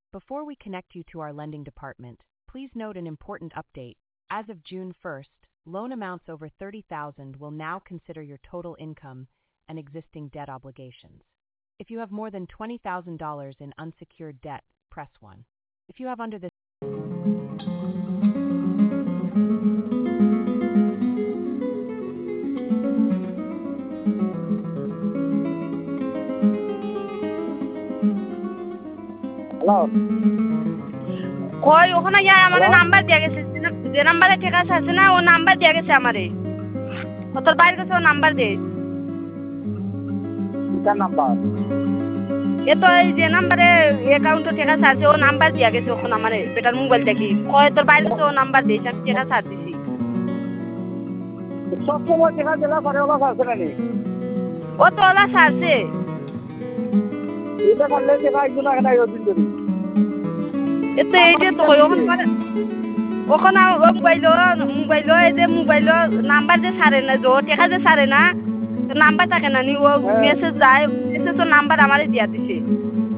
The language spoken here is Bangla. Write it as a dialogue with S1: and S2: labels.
S1: Before we connect you to our lending department, please note an important update. As of June 1st, loan amounts over $30,000 will now consider your total income and existing debt obligations. If you have more than $20,000 in unsecured debt, press 1. If you have under this
S2: hello
S3: কই ওখানে যাই আমার
S2: হ্যালো
S3: নাম্বার দিয়ে গেছে যে নাম্বারে ঠিক আছে না ও নাম্বার দিয়ে গেছে আমারে ও তোর বাইরে গেছে ও নাম্বার দে
S2: কিটার নাম্বার
S3: এ তো এই যে নাম্বারে অ্যাকাউন্টে ঠিক আছে ও নাম্বার দিয়ে গেছে ওখানে আমারে বেটার মোবাইল থেকে কই তোর বাইরে গেছে ও নাম্বার দিয়েছে আমি ঠিক আছে দিছি
S2: সব সময় দেখা জেলা পরে ওলা আছে না নি
S3: ও তো ওলা সারছে
S2: এটা করলে দেখা একজন আগে নাই ওদিন ধরে
S3: এ তো এই যে তো ওখানে মানে ওখানে মোবাইল এই যে মোবাইল নাম্বার যে সারে না যে ঠিক আছে সারে না নাম্বার থাকে না নি ও মেসেজ যায় মেসেজ তো নাম্বার আমারে দিয়া দিছে